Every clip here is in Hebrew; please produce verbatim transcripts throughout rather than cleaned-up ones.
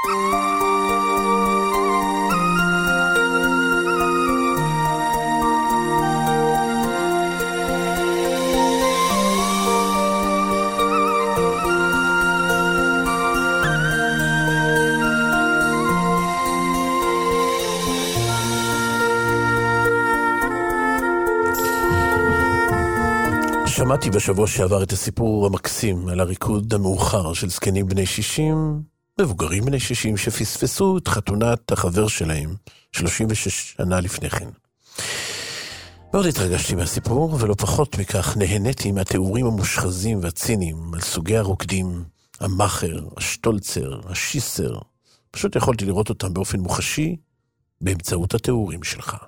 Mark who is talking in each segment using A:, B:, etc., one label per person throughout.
A: שמעתי בשבוע שעבר את הסיפור המקסים על הריקוד המאוחר של זקנים בני שישים, מבוגרים בני שישים שפספסו את חתונת החבר שלהם שלושים ושש שנה לפני כן. מאוד התרגשתי מהסיפור, ולא פחות מכך נהניתי מהתיאורים המושחזים והציניים על סוגי הרוקדים, המחר, השטולצר, השיסר. פשוט יכולתי לראות אותם באופן מוחשי באמצעות התיאורים שלך.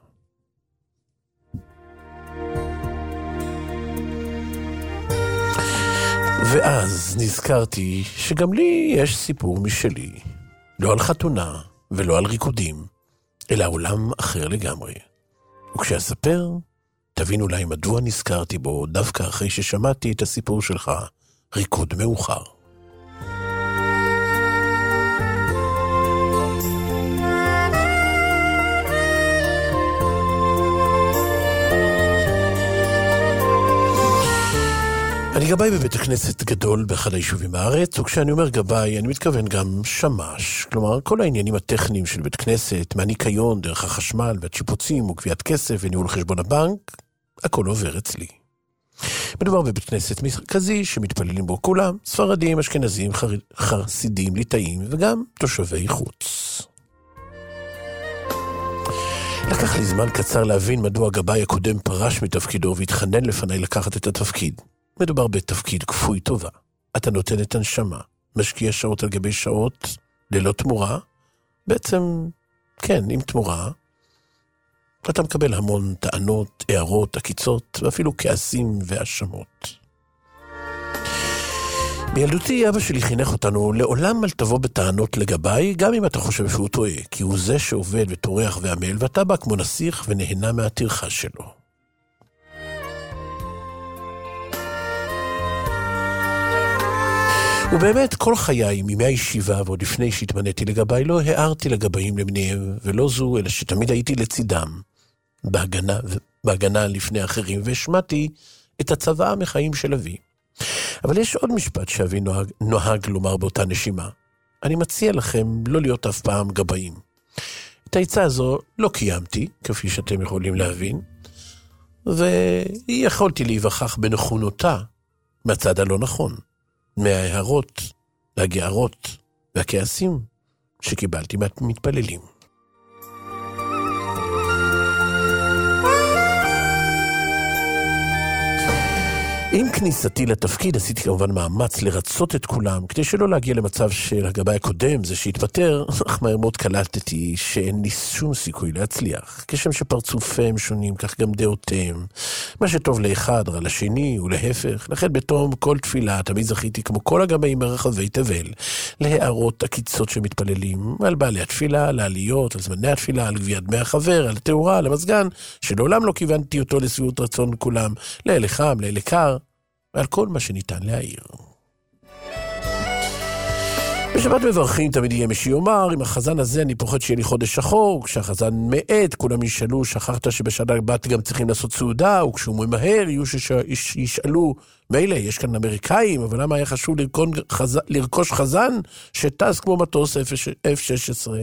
A: ואז נזכרתי שגם לי יש סיפור משלי, לא על חתונה ולא על ריקודים, אלא עולם אחר לגמרי. וכשאספר, תבין אולי מדוע נזכרתי בו דווקא אחרי ששמעתי את הסיפור שלך, ריקוד מאוחר. אני גבאי בבית הכנסת גדול באחד היישובים בארץ, וכשאני אומר גבאי, אני מתכוון גם שמש. כלומר, כל העניינים הטכניים של בית כנסת, מהניקיון, דרך החשמל והשיפוצים וקביעת כסף וניהול חשבון הבנק, הכל עובר אצלי. מדובר בבית כנסת מרכזי שמתפללים בו כולם, ספרדים, אשכנזים, חסידים, ליטאים וגם תושבי חוץ. לקח לי זמן קצר להבין מדוע גבאי הקודם פרש מתפקידו והתחנן לפניי לקחת את התפקיד. מדובר בתפקיד כפוי טובה. אתה נותן את הנשמה, משקיע שעות על גבי שעות, ללא תמורה. בעצם, כן, עם תמורה. אתה מקבל המון טענות, הערות, עקיצות, ואפילו כעסים והאשמות. בילדותי אבא שלי חינך אותנו, לעולם אל תבוא בטענות לגביי, גם אם אתה חושב שהוא טועה, כי הוא זה שעובד וטורח ועמל, ואתה בא כמו נסיך ונהנה מהטרחה שלו. ובאמת כל חיי, מימי הישיבה ועוד לפני שהתמניתי לגביי, לא הערתי לגבאים למיניהם, ולא זו, אלא שתמיד הייתי לצידם, בהגנה, בהגנה לפני אחרים, והשמעתי את הצוואה מחיים של אבי. אבל יש עוד משפט שאבי נוהג, נוהג לומר באותה נשימה. אני מציע לכם לא להיות אף פעם גבאים. את העצה הזו לא קיימתי, כפי שאתם יכולים להבין, ויכולתי להיווכח בנכונותה מהצד הלא נכון. מההערות, והגערות, והכעסים שקיבלתי מהמתפללים. עם כניסתי לתפקיד עשיתי כמובן מאמץ לרצות את כולם, כדי שלא להגיע למצב של הגבאי הקודם, זה שהתפטר, אך מהר מאוד קלטתי שאין לי שום סיכוי להצליח. כשם שפרצופיהם שונים, כך גם דעותיהם. מה שטוב לאחד רע לשני ולהפך. לכן בתום כל תפילה תמיד זכיתי כמו כל הגבאים ברחבי תבל, להערות עקיצות שמתפללים, על בעלי התפילה, על העליות, על זמני התפילה, על גביית דמי החבר, על התאורה, על המזגן, שלעולם לא כיוונתי אותו לשביעות רצון כולם, לאלה חם, לאלה קר, ועל כל מה שניתן להעיר. בשבת מברכים תמיד יהיה מי שיאמר, עם החזן הזה אני פוחד שיהיה לי חודש שחור, כשהחזן מעט כולם ישאלו, שכחת שבשנה הבאה גם צריכים לעשות סעודה, וכשהוא ממהר יהיו שישאלו, מילא, יש כאן אמריקאים, אבל למה היה חשוב לרכוש חזן שטס כמו מטוס אף שש עשרה?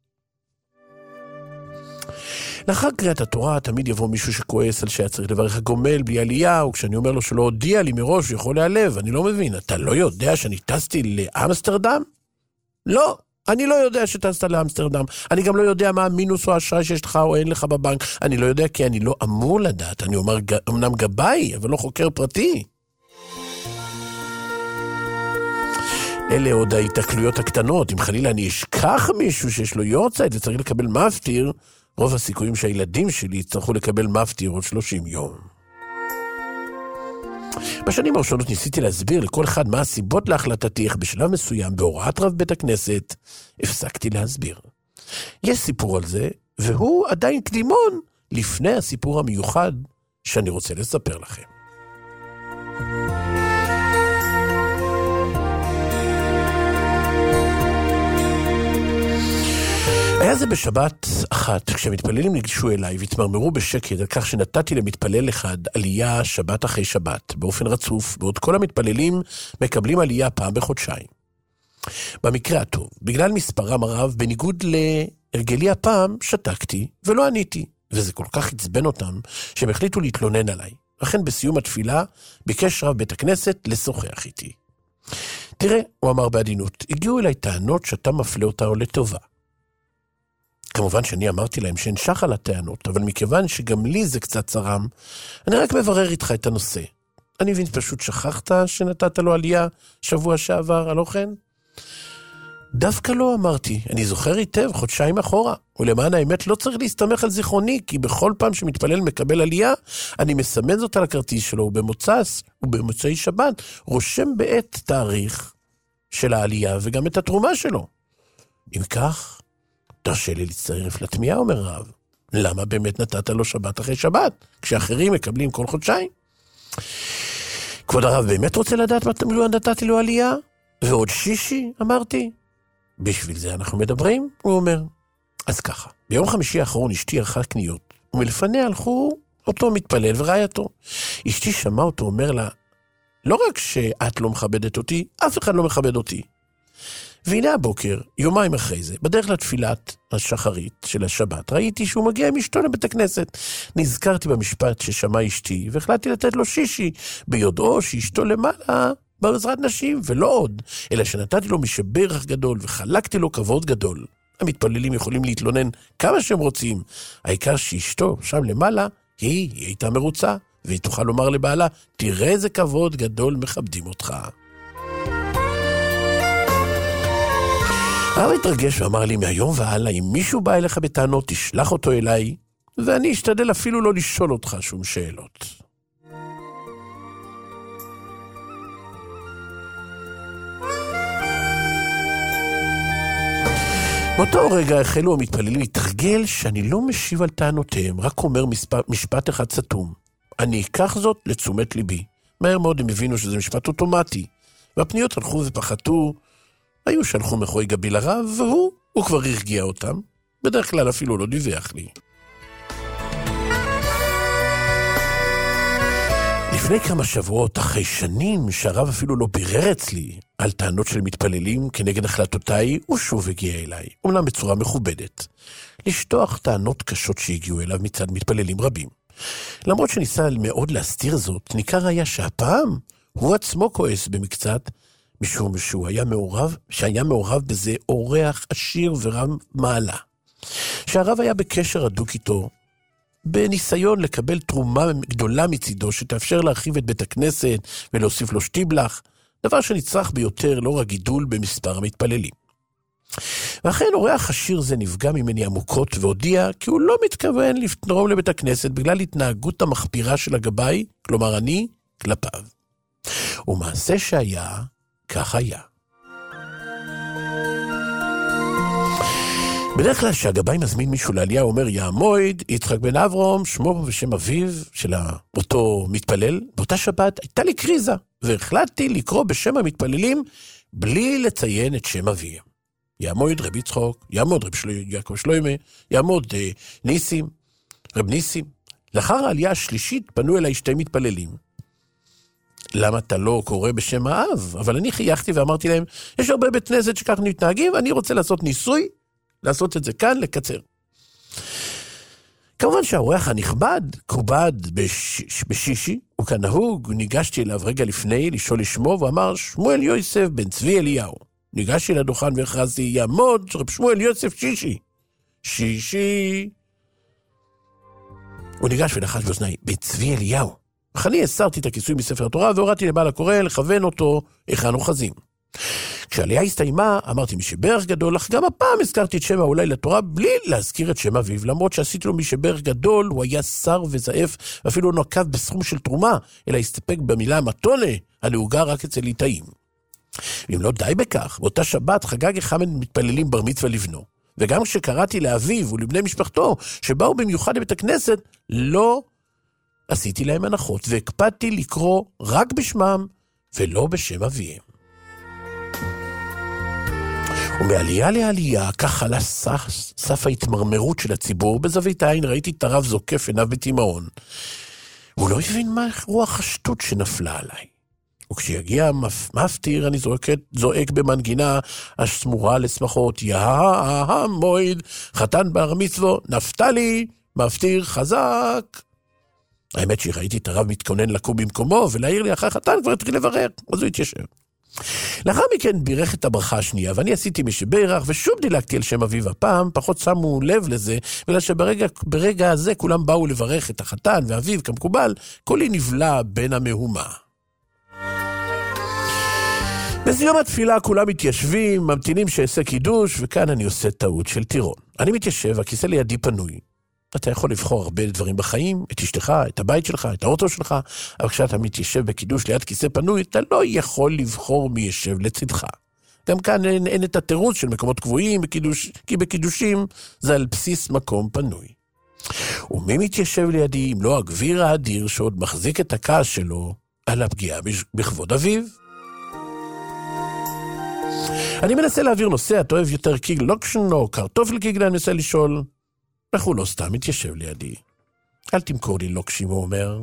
A: לאחר קריאת התורה תמיד יבוא מישהו שכועס על שהיה צריך לברך הגומל בלי עלייה, וכשאני אומר לו שלא הודיע לי מראש יכול להיעלב, אני לא מבין, אתה לא יודע שאני טסתי לאמסטרדם? לא, אני לא יודע שטסת לאמסטרדם, אני גם לא יודע מה המינוס או האשראי שיש לך או אין לך בבנק, אני לא יודע כי אני לא אמור לדעת, אני אומר אמנם גבאי, אבל לא חוקר פרטי. אלה עוד ההתקלויות הקטנות, אם חלילה אני אשכח מישהו שיש לו יורצייט וצריך לקבל מפטיר, רוב הסיכויים שהילדים שלי יצטרכו לקבל מפטיר עוד שלושים יום. בשנים הראשונות ניסיתי להסביר לכל אחד מה הסיבות להחלטתי, איך בשלב מסוים בהוראת רב בית הכנסת הפסקתי להסביר. יש סיפור על זה, והוא עדיין קדימון לפני הסיפור המיוחד שאני רוצה לספר לכם. היה זה בשבת אחת, כשהמתפללים ניגשו אליי והתמרמרו בשקט על כך שנתתי למתפלל אחד עלייה שבת אחרי שבת, באופן רצוף, בעוד כל המתפללים מקבלים עלייה פעם בחודשיים. במקרה הטוב, בגלל מספרם הרב, בניגוד להרגלי הפעם, שתקתי ולא עניתי, וזה כל כך הצבן אותם שהם החליטו להתלונן עליי. לכן בסיום התפילה ביקש רב בית הכנסת לשוחח איתי. תראה, הוא אמר בעדינות, הגיעו אליי טענות שאתה מפלה אותה או לטובה. כמובן שאני אמרתי להם שנשך על הטענות, אבל מכיוון שגם לי זה קצת צרם, אני רק מברר איתך את הנושא. אני מבין, פשוט שכחת שנתת לו עלייה שבוע שעבר, הלא כן? דווקא לא אמרתי, אני זוכר היטב חודשיים אחורה, ולמען האמת לא צריך להסתמך על זיכרוני, כי בכל פעם שמתפלל מקבל עלייה, אני מסמן זאת על הכרטיס שלו, ובמוצ"ס ובמוצאי שבת, רושם בעת תאריך של העלייה, וגם את התרומה שלו. אם כך, תרשה לי להצטרף לתמיהה, אומר רב. למה באמת נתת לו שבת אחרי שבת, כשאחרים מקבלים כל חודשיים? כבוד הרב באמת רוצה לדעת מה נתתי לו עלייה? ועוד שישי, אמרתי. בשביל זה אנחנו מדברים, הוא אומר. אז ככה, ביום חמישי האחרון אשתי ערכה קניות, ומלפניה הלכו אותו מתפלל ורעייתו. אשתי שמעה אותו אומר לה, לא רק שאת לא מכבדת אותי, אף אחד לא מכבד אותי. והנה הבוקר, יומיים אחרי זה, בדרך לתפילת השחרית של השבת, ראיתי שהוא מגיע עם אשתו לבית הכנסת. נזכרתי במשפט ששמע אשתי, והחלטתי לתת לו שישי, ביודעו שאשתו למעלה בעזרת נשים, ולא עוד, אלא שנתתי לו משברך גדול, וחלקתי לו כבוד גדול. המתפללים יכולים להתלונן כמה שהם רוצים, העיקר שאשתו שם למעלה, היא, היא הייתה מרוצה, והיא תוכל לומר לבעלה, תראה איזה כבוד גדול מכבדים אותך. הרב התרגש ואמר לי, מהיום והלאה, אם מישהו בא אליך בטענות, תשלח אותו אליי, ואני אשתדל אפילו לא לשאול אותך שום שאלות. באותו רגע החלו המתפללים להתרגל שאני לא משיב על טענותיהם, רק אומר משפט, משפט אחד סתום. אני אקח זאת לתשומת ליבי. מהר מאוד הם הבינו שזה משפט אוטומטי, והפניות הלכו ופחתו, היו שלחו מחוי גבי לרב, והוא, הוא כבר הרגיע אותם. בדרך כלל אפילו לא דיווח לי. לפני כמה שבועות, אחרי שנים שהרב אפילו לא בירר אצלי על טענות של מתפללים כנגד החלטותיי, הוא שוב הגיע אליי, אומנם בצורה מכובדת, לשטוח טענות קשות שהגיעו אליו מצד מתפללים רבים. למרות שניסה מאוד להסתיר זאת, ניכר היה שהפעם הוא עצמו כועס במקצת, משום שהוא היה מעורב, שהיה מעורב בזה אורח עשיר ורם מעלה. שהרב היה בקשר הדוק איתו, בניסיון לקבל תרומה גדולה מצידו, שתאפשר להרחיב את בית הכנסת ולהוסיף לו שטיבלח, דבר שנצרך ביותר לא רק גידול במספר המתפללים. ואכן אורח עשיר זה נפגע ממני עמוקות והודיע כי הוא לא מתכוון לתרום לבית הכנסת בגלל התנהגות המחפירה של הגבאי, כלומר אני, כלפיו. ומעשה שהיה, כך היה. בדרך כלל שהגבאי מזמין מישהו לעלייה, הוא אומר, יעמוד, יצחק בן אברום, שמו ושם אביו של אותו מתפלל. באותה שבת הייתה לי קריזה, והחלטתי לקרוא בשם המתפללים, בלי לציין את שם אביהם. יעמוד רב יצחוק, יעמוד רב יעקב שלוימה, יעמוד אה, ניסים, רב ניסים. לאחר העלייה השלישית פנו אליי שתי מתפללים. למה אתה לא קורא בשם האב? אבל אני חייכתי ואמרתי להם, יש הרבה בית כנסת שכך מתנהגים, ואני רוצה לעשות ניסוי, לעשות את זה כאן, לקצר. כמובן שהאורח הנכבד, כובד בש... בשישי, וכנהוג, ניגשתי אליו רגע לפני לשאול לשמו, ואמר, שמואל יוסף בן צבי אליהו. ניגשתי לדוכן והכרזתי, יעמוד רב שמואל יוסף שישי. שישי. הוא ניגש ולחש באוזניי, בן צבי אליהו. אך אני הסרתי את הכיסוי מספר התורה, והורדתי לבעל הקורא לכוון אותו היכן אוחזים. כשעלייה הסתיימה, אמרתי משברך גדול, אך גם הפעם הזכרתי את שם האולי לתורה, בלי להזכיר את שם אביו, למרות שעשיתי לו משברך גדול, הוא היה שר וזעף, ואפילו לא נקב בסכום של תרומה, אלא הסתפק במילה מתונה, הנהוגה רק אצל ליטאים. ואם לא די בכך, באותה שבת חגג אחד מתפללים בר מצווה לבנו, וגם כשקראתי לאביו ולבני משפחתו, שבאו במיוחד לבית הכנסת, לא עשיתי להם הנחות, והקפדתי לקרוא רק בשמם, ולא בשם אביהם. ומעלייה לעלייה, ככה על הסף, סף ההתמרמרות של הציבור, בזווית העין ראיתי את הרב זוקף עיניו בתימהון. הוא לא הבין מה רוח השטות שנפלה עליי. וכשיגיע מפטיר, אני זועקת, זועק במנגינה השמורה לשמחות, יאה מועד, חתן בר מצווה, נפתלי, מפטיר חזק. האמת שראיתי את הרב מתכונן לקום במקומו, ולהעיר לי אחרי חתן כבר התחיל לברך, אז הוא התיישב. לאחר מכן בירך את הברכה השנייה, ואני עשיתי משברך, ושוב דילגתי על שם אביו הפעם, פחות שמו לב לזה, בגלל שברגע ברגע הזה כולם באו לברך את החתן ואביו כמקובל, קולי נבלע בין המהומה. בסיום התפילה כולם מתיישבים, ממתינים שעשה קידוש, וכאן אני עושה טעות של טירון. אני מתיישב, הכיסא לידי פנוי. אתה יכול לבחור הרבה דברים בחיים, את אשתך, את הבית שלך, את האוטו שלך, אבל כשאתה מתיישב בקידוש ליד כיסא פנוי, אתה לא יכול לבחור מי ישב לצדך. גם כאן אין, אין את התירוץ של מקומות קבועים, בקידוש, כי בקידושים זה על בסיס מקום פנוי. ומי מתיישב לידי, אם לא הגביר האדיר שעוד מחזיק את הכעס שלו על הפגיעה בכבוד אביו? אני מנסה להעביר נושא, אתה אוהב יותר קיג לוקשן או קרטופל קיגל, אני מנסה לשאול, איך הוא לא סתם מתיישב לידי? אל תמכור לי לוקשים, הוא אומר.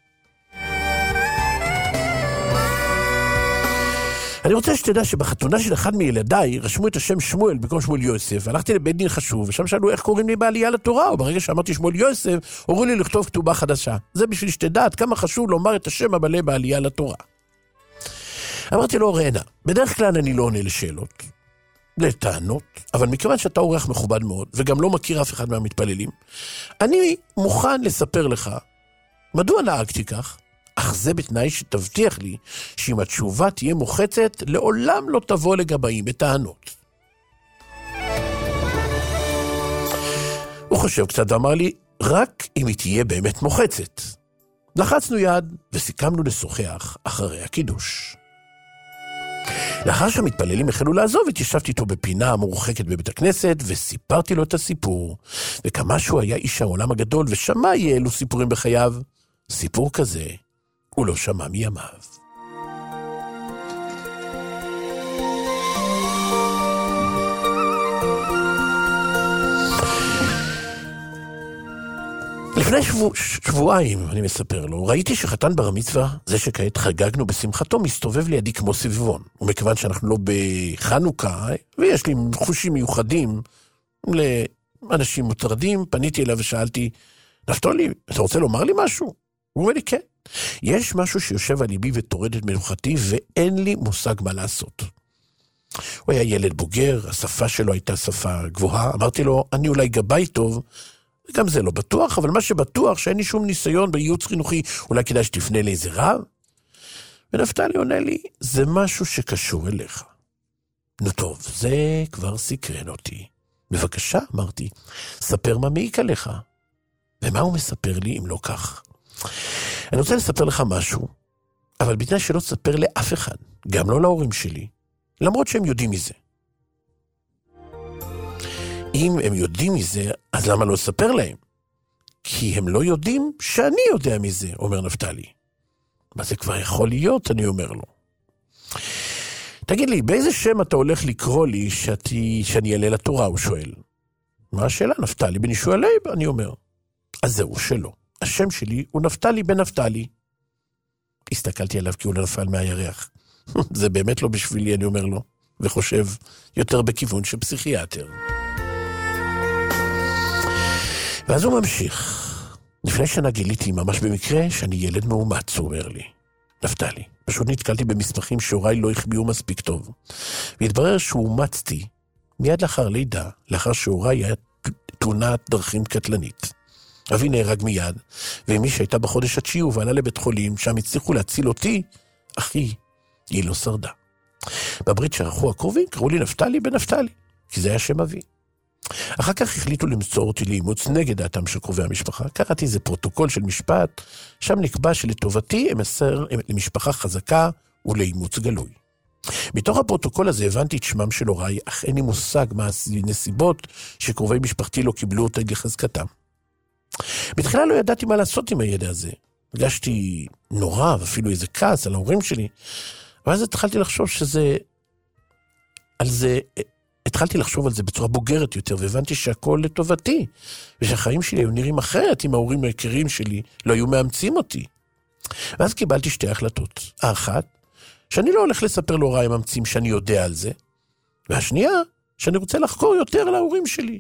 A: אני רוצה שתדע שבחתונה של אחד מילדיי רשמו את השם שמואל במקום שמואל יוסף, הלכתי לבית דין חשוב, ושם שאלו איך קוראים לי בעלייה לתורה, וברגע שאמרתי שמואל יוסף, הורו לי לכתוב כתובה חדשה. זה בשביל שתדע עד כמה חשוב לומר את השם המלא בעלייה לתורה. אמרתי לו, רענה, בדרך כלל אני לא עונה לשאלות, לטענות, אבל מכיוון שאתה אורח מכובד מאוד, וגם לא מכיר אף אחד מהמתפללים, אני מוכן לספר לך מדוע נהגתי כך, אך זה בתנאי שתבטיח לי שאם התשובה תהיה מוחצת, לעולם לא תבוא לגבהים בטענות. הוא חושב קצת ואמר לי, רק אם היא תהיה באמת מוחצת. לחצנו יד וסיכמנו לשוחח אחרי הקידוש. לאחר שהמתפללים החלו לעזוב, התיישבתי איתו בפינה מורחקת בבית הכנסת, וסיפרתי לו את הסיפור, וכמה שהוא היה איש העולם הגדול, ושמע יהיה אלו סיפורים בחייו. סיפור כזה הוא לא שמע מימיו. לפני שבוע, שבועיים, אני מספר לו, ראיתי שחתן בר המצווה, זה שכעת חגגנו בשמחתו, מסתובב לידי כמו סביבון. ומכיוון שאנחנו לא בחנוכה, ויש לי חושים מיוחדים לאנשים מוטרדים, פניתי אליו ושאלתי, נפתולי, אתה רוצה לומר לי משהו? הוא אומר לי, כן. יש משהו שיושב על ליבי ותורד את מנוחתי, ואין לי מושג מה לעשות. הוא היה ילד בוגר, השפה שלו הייתה שפה גבוהה, אמרתי לו, אני אולי גבאי טוב, גם זה לא בטוח, אבל מה שבטוח שאין לי שום ניסיון בייעוץ חינוכי, אולי כדאי שתפנה לאיזה רב? ונפתלי עונה לי, זה משהו שקשור אליך. נו טוב, זה כבר סקרן אותי. בבקשה, אמרתי, ספר מה מעיק עליך. ומה הוא מספר לי אם לא כך? אני רוצה לספר לך משהו, אבל בתנאי שלא תספר לאף אחד, גם לא להורים שלי, למרות שהם יודעים מזה. אם הם יודעים מזה, אז למה לא לספר להם? כי הם לא יודעים שאני יודע מזה, אומר נפתלי. מה זה כבר יכול להיות, אני אומר לו. תגיד לי, באיזה שם אתה הולך לקרוא לי שאתי, שאני אעלה לתורה, הוא שואל. מה השאלה? נפתלי בן ישועאל, אני אומר. אז זהו שלו. השם שלי הוא נפתלי בן נפתלי. הסתכלתי עליו כי הוא נפל מהירח. זה באמת לא בשבילי, אני אומר לו, וחושב יותר בכיוון של פסיכיאטר. ואז הוא ממשיך. לפני שנה גיליתי ממש במקרה שאני ילד מאומץ, הוא אומר לי. נפתלי, פשוט נתקלתי במסמכים שהוריי לא החביאו מספיק טוב. והתברר שאומצתי מיד לאחר לידה, לאחר שהוריי היה תאונת דרכים קטלנית. אבי נהרג מיד, ומי שהייתה בחודש התשיעי ובעלה לבית חולים, שם הצליחו להציל אותי, אחי, היא לא שרדה. בברית שערכו הקרובים קראו לי נפתלי בן נפתלי, כי זה היה שם אבי. אחר כך החליטו למסור אותי לאימוץ נגד דעתם של קרובי המשפחה. קראתי איזה פרוטוקול של משפט, שם נקבע שלטובתי אמסר למשפחה חזקה ולאימוץ גלוי. מתוך הפרוטוקול הזה הבנתי את שמם של הוריי, אך אין לי מושג מה הנסיבות שקרובי משפחתי לא קיבלו אותי לחזקתם. בתחילה לא ידעתי מה לעשות עם הידע הזה. הרגשתי נורא, ואפילו איזה כעס על ההורים שלי, ואז התחלתי לחשוב שזה, על זה, התחלתי לחשוב על זה בצורה בוגרת יותר, והבנתי שהכל לטובתי, ושהחיים שלי היו נראים אחרת אם ההורים העיקריים שלי לא היו מאמצים אותי. ואז קיבלתי שתי החלטות. האחת, שאני לא הולך לספר להוריי המאמצים שאני יודע על זה, והשנייה, שאני רוצה לחקור יותר להורים שלי.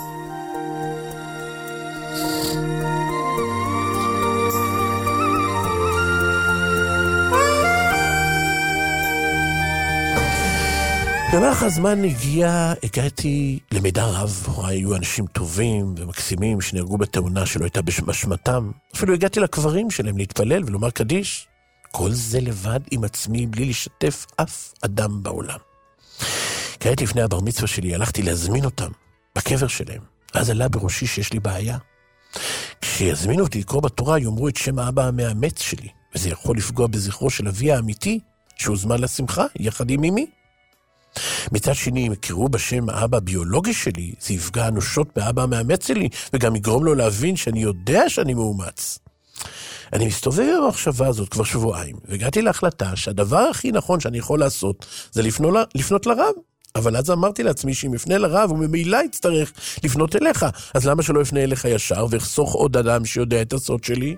A: במהלך הזמן הגיע, הגעתי למידע רב, הוריי היו אנשים טובים ומקסימים שנהרגו בתאונה שלא הייתה באשמתם. אפילו הגעתי לקברים שלהם להתפלל ולומר קדיש. כל זה לבד עם עצמי בלי לשתף אף אדם בעולם. כעת לפני הבר מצווה שלי הלכתי להזמין אותם בקבר שלהם. אז עלה בראשי שיש לי בעיה. כשיזמינו אותי לקרוא בתורה יאמרו את שם האבא המאמץ שלי, וזה יכול לפגוע בזכרו של אבי האמיתי שהוזמן לשמחה יחד עם אמי. מצד שני, אם יקראו בשם האבא הביולוגי שלי, זה יפגע אנושות באבא המאמץ שלי, וגם יגרום לו להבין שאני יודע שאני מאומץ. אני מסתובב במחשבה הזאת כבר שבועיים, והגעתי להחלטה שהדבר הכי נכון שאני יכול לעשות, זה לפנות, לפנות לרב. אבל אז אמרתי לעצמי שאם יפנה לרב, הוא ממילא יצטרך לפנות אליך, אז למה שלא יפנה אליך ישר, ויחסוך עוד אדם שיודע את הסוד שלי?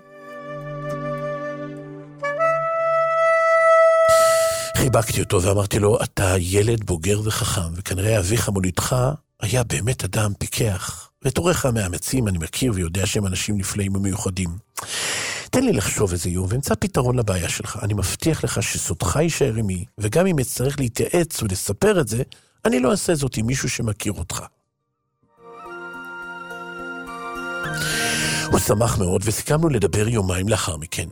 A: חיבקתי אותו ואמרתי לו, אתה ילד בוגר וחכם, וכנראה אביך מולידך היה באמת אדם פיקח. ואת הוריך המאמצים אני מכיר ויודע שהם אנשים נפלאים ומיוחדים. תן לי לחשוב איזה יום ואמצא פתרון לבעיה שלך. אני מבטיח לך שסודך יישאר עמי, וגם אם אצטרך להתייעץ ולספר את זה, אני לא אעשה זאת עם מישהו שמכיר אותך. הוא שמח מאוד וסיכמנו לדבר יומיים לאחר מכן.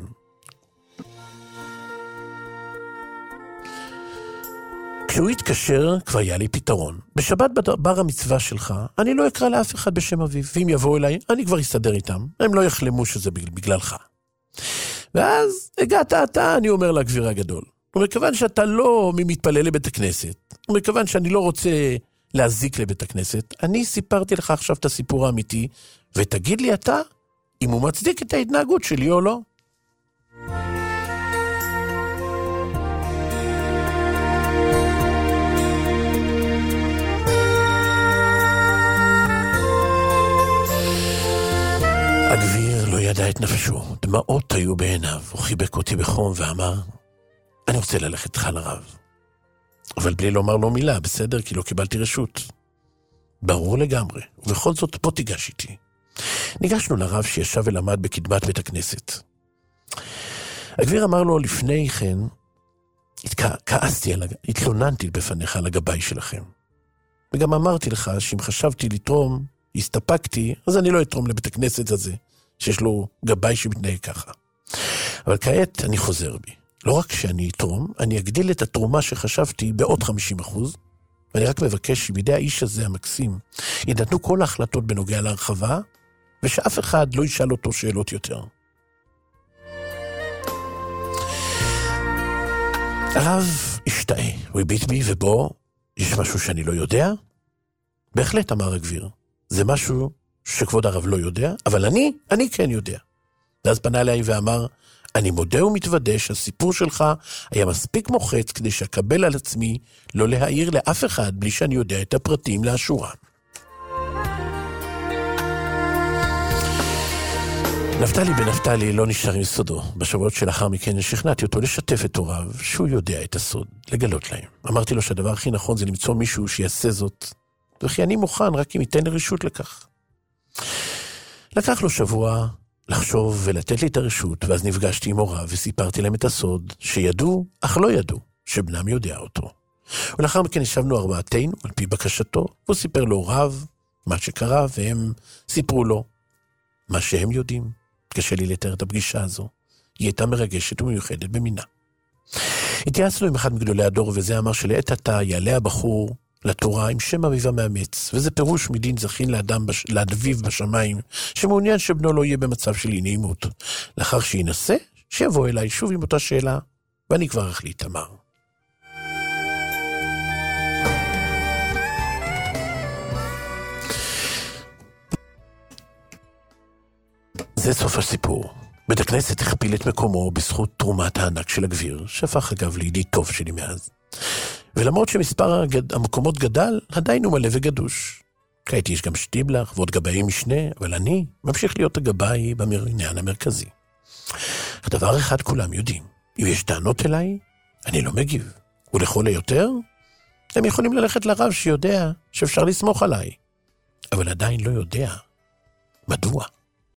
A: כשהוא התקשר, כבר היה לי פתרון. בשבת בר המצווה שלך, אני לא אקרא לאף אחד בשם אביו, ואם יבואו אליי, אני כבר אסתדר איתם. הם לא יחלמו שזה בגללך. ואז הגעת אתה, אני אומר לגביר הגדול. ומכיוון שאתה לא מתפלל לבית הכנסת, ומכיוון שאני לא רוצה להזיק לבית הכנסת, אני סיפרתי לך עכשיו את הסיפור האמיתי, ותגיד לי אתה, אם הוא מצדיק את ההתנהגות שלי או לא. הגביר לא ידע את נפשו, דמעות היו בעיניו, הוא חיבק אותי בחום ואמר, אני רוצה ללכת איתך לרב. אבל בלי לומר לו מילה, בסדר, כי לא קיבלתי רשות. ברור לגמרי, ובכל זאת בוא תיגש איתי. ניגשנו לרב שישב ולמד בקדמת בית הכנסת. הגביר אמר לו לפני כן, כעסתי, התלוננתי בפניך על הגבאי שלכם. וגם אמרתי לך שאם חשבתי לתרום, הסתפקתי, אז אני לא אתרום לבית הכנסת הזה, שיש לו גבאי שמתנהג ככה. אבל כעת אני חוזר בי. לא רק שאני אתרום, אני אגדיל את התרומה שחשבתי בעוד חמישים אחוז, ואני רק מבקש שבידי האיש הזה המקסים, ידענו כל ההחלטות בנוגע להרחבה, ושאף אחד לא ישאל אותו שאלות יותר. הרב השתאה, הוא הביט בי, ובו יש משהו שאני לא יודע? בהחלט, אמר הגביר. זה משהו שכבוד הרב לא יודע, אבל אני, אני כן יודע. ואז פנה אליי ואמר, אני מודה ומתוודה שהסיפור שלך היה מספיק מוחץ כדי שאקבל על עצמי לא להעיר לאף אחד בלי שאני יודע את הפרטים לאשורם. נפתלי בנפתלי לא נשאר עם סודו. בשבועות שלאחר מכן שכנעתי אותו לשתף את הוריו שהוא יודע את הסוד, לגלות להם. אמרתי לו שהדבר הכי נכון זה למצוא מישהו שיעשה זאת, וכי אני מוכן רק אם ייתן לי רשות לכך. לקח לו שבוע לחשוב ולתת לי את הרשות, ואז נפגשתי עם הוריו וסיפרתי להם את הסוד שידעו, אך לא ידעו, שבנם יודע אותו. ולאחר מכן ישבנו ארבעתנו על פי בקשתו, והוא סיפר להוריו מה שקרה, והם סיפרו לו מה שהם יודעים. קשה לי לתאר את הפגישה הזו. היא הייתה מרגשת ומיוחדת במינה. התייעצנו עם אחד מגדולי הדור, וזה אמר שלעת עתה יעלה הבחור לתורה עם שם אביו המאמץ, וזה פירוש מדין זכין לאדם בש... לאביו בשמיים, שמעוניין שבנו לא יהיה במצב של אי נעימות. לאחר שינסה, שיבוא אליי שוב עם אותה שאלה, ואני כבר החליט, אמר. זה סוף הסיפור. בית הכנסת הכפיל את מקומו בזכות תרומת הענק של הגביר, שהפך אגב לידי טוב שלי מאז. ולמרות שמספר הגד... המקומות גדל, עדיין הוא מלא וגדוש. כעת יש גם שטיבלח ועוד גבאי משנה, אבל אני ממשיך להיות הגבאי במעניין המרכזי. אך דבר אחד כולם יודעים, אם יש טענות אליי, אני לא מגיב. ולכל היותר, הם יכולים ללכת לרב שיודע שאפשר לסמוך עליי. אבל עדיין לא יודע מדוע.